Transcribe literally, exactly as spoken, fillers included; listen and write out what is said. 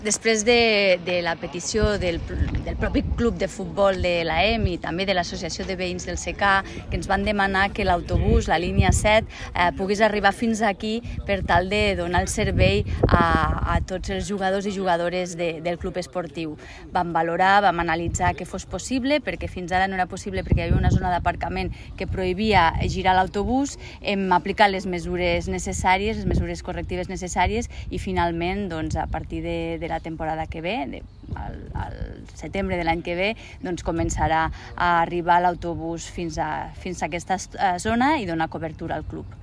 Després de, de la petició del, del propi club de futbol de l'A E M i també de l'Associació de Veïns del S E C A, que ens van demanar que l'autobús, la línia set, eh, pogués arribar fins aquí per tal de donar el servei a, a tots els jugadors i jugadores de, del club esportiu. Vam valorar, vam analitzar que fos possible, perquè fins ara no era possible perquè hi havia una zona d'aparcament que prohibia girar l'autobús. Hem aplicat les mesures necessàries, les mesures correctives necessàries i finalment, doncs, a partir de, de la temporada que ve, de, al, al setembre de l'any que ve, doncs començarà a arribar l'autobús fins a, fins a aquesta zona i donar cobertura al club.